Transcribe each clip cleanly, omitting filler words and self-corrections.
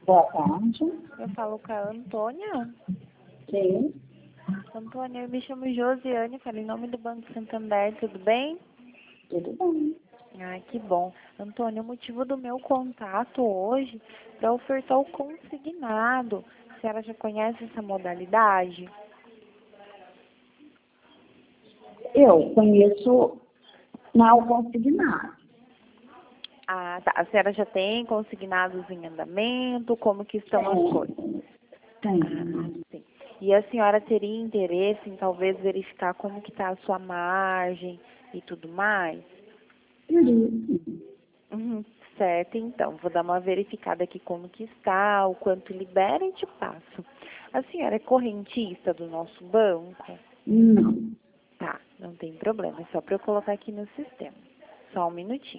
Boa tarde. Eu falo com a Antônia. Sim, Antônia, eu me chamo Josiane, falo em nome do Banco Santander, tudo bem? tudo bem. Ai, que bom. Antônia, o motivo do meu contato hoje é ofertar o consignado. A senhora já conhece essa modalidade? Eu conheço o consignado. Ah, tá. A senhora já tem consignados em andamento? Como que estão as coisas? Tem. Sim. E a senhora teria interesse em talvez verificar como que está a sua margem e tudo mais? Isso. Uhum, certo, então, vou dar uma verificada aqui como que está, o quanto libera e te passo. A senhora é correntista do nosso banco? Não. Tá, não tem problema, é só para eu colocar aqui no sistema. Só um minutinho.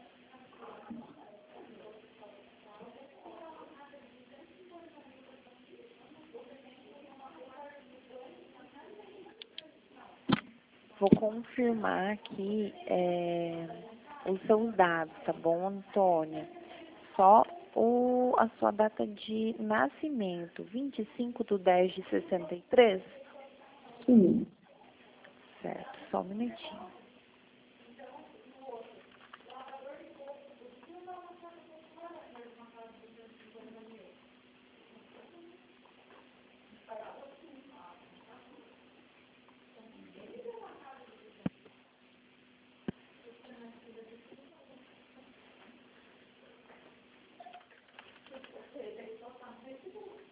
Vou confirmar aqui os seus dados, tá bom, Antônia? Só a sua data de nascimento, 25/10/63? Sim. Certo, só um minutinho.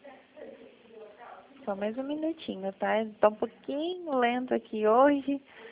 Só mais um minutinho, tá? Tá um pouquinho lento aqui hoje,